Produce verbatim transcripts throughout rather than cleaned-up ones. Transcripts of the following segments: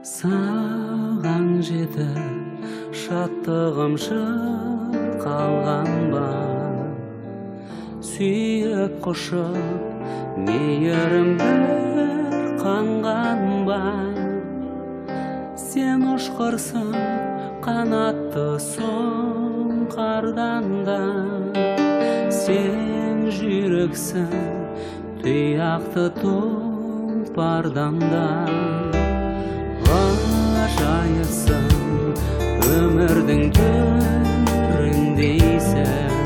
Саған жеді шаттығым қалған ба, сүйіп құшып мейірім бір қанған ба. Сен ұшқырсың қанатты соң қардан да, сен жүрексің тұяқты тұлпардан да. Ғажайыпсың өмірдің төріндейсің,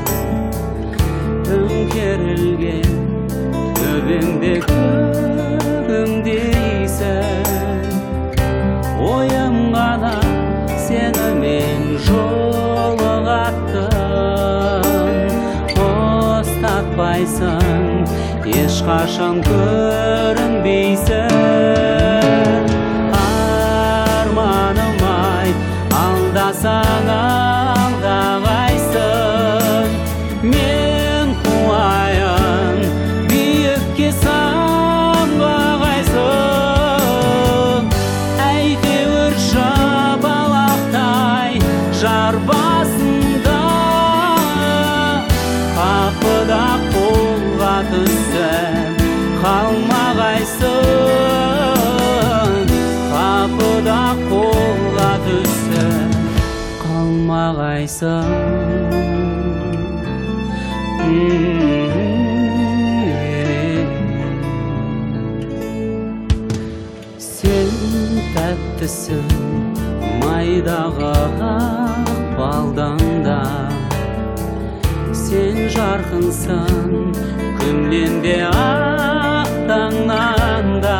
төңкерілген төбеңде көгіңдейсің. Ойым ғана сенімен жолығатын, ұстатпайсың, ешқашан көрінбейсің. Алдасаң алдағайсың, мен қуайын, биікке самғағайсың. Әйтеуір жапалақтай жар басында, қапыда қолға түссем қалмағайсың. Қапыда қолға түссем қалмағайсың. Сен тәттісің майдағы ақ балдан да, сен жарқынсың күннен де ақ таңнан да.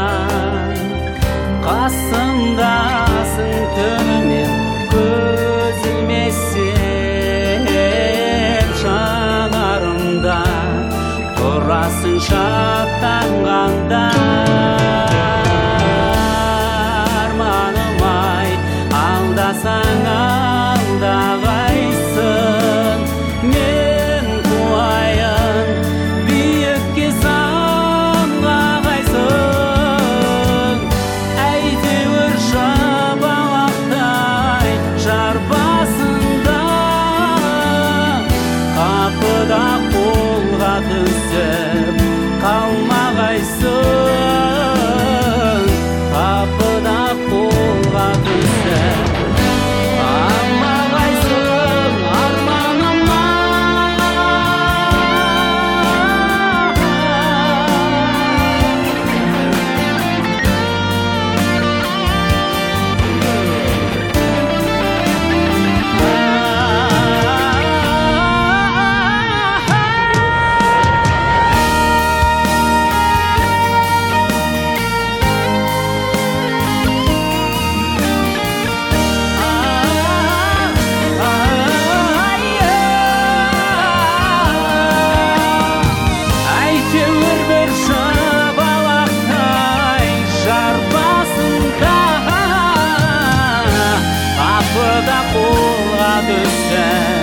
Қасымдасың түнімен көз ілмесем, жанарымда тұрасың шаттанғанда. Арманым ай, алдасаң алдағайсың, мен қуайын, биікке самғағайсың. Әйтеуір жапалақтай жар басында, қапыда қолға түсіп қалмағайсың. Қапыда қолға түсіп қалмағайсың. Арманым қолға түсіп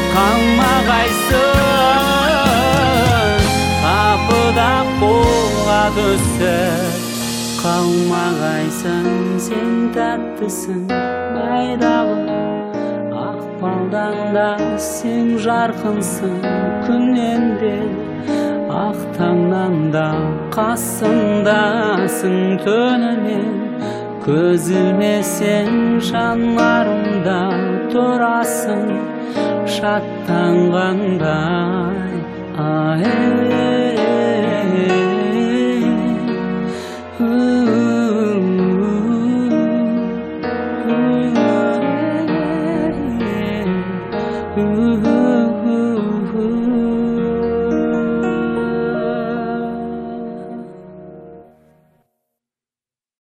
қалмағайсың. Қапыда қолға түсіп қалмағайсың. Сен тәттісің майдағы ақ балдан да, сен жарқынсың күннен де ақ таңнан да. Қасымдасың түнімен көз ілмесең, жанарымда тұрасың шаттанғандай. Ай